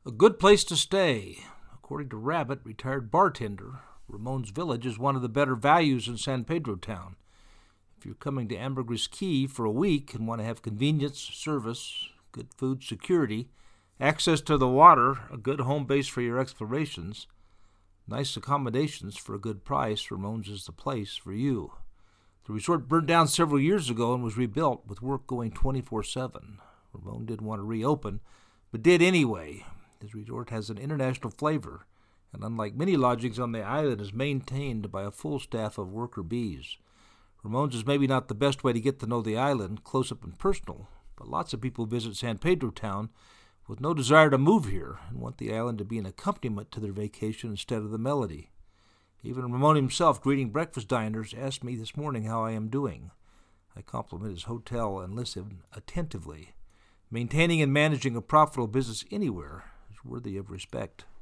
A good place to stay. According to Rabbit, retired bartender, Ramon's Village is one of the better values in San Pedro town. If you're coming to Ambergris Caye for a week and want to have convenience, service, good food, security, access to the water, a good home base for your explorations, nice accommodations for a good price, Ramon's is the place for you. The resort burned down several years ago and was rebuilt with work going 24/7. Ramon didn't want to reopen, but did anyway. His resort has an international flavor, and unlike many lodgings on the island, is maintained by a full staff of worker bees. Ramon's is maybe not the best way to get to know the island, close up and personal, but lots of people visit San Pedro town with no desire to move here and want the island to be an accompaniment to their vacation instead of the melody. Even Ramon himself, greeting breakfast diners, asked me this morning how I am doing. I compliment his hotel and listen attentively. Maintaining and managing a profitable business anywhere is worthy of respect.